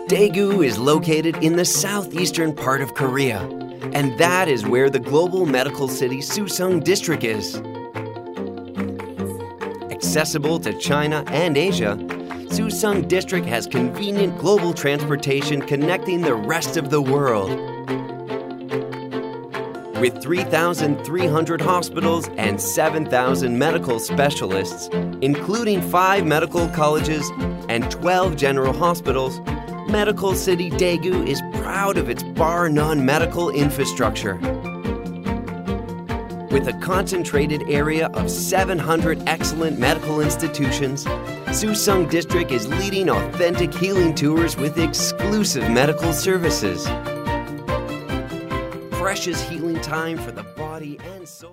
Daegu is located in the southeastern part of Korea, and that is where the global medical city Suseong District is. Accessible to China and Asia, Suseong District has convenient global transportation connecting the rest of the world. With 3,300 hospitals and 7,000 medical specialists, including 5 medical colleges and 12 general hospitals, Medical City Daegu is proud of its bar-none medical infrastructure. With a concentrated area of 700 excellent medical institutions, Suseong District is leading authentic healing tours with exclusive medical services. Precious healing time for the body and soul.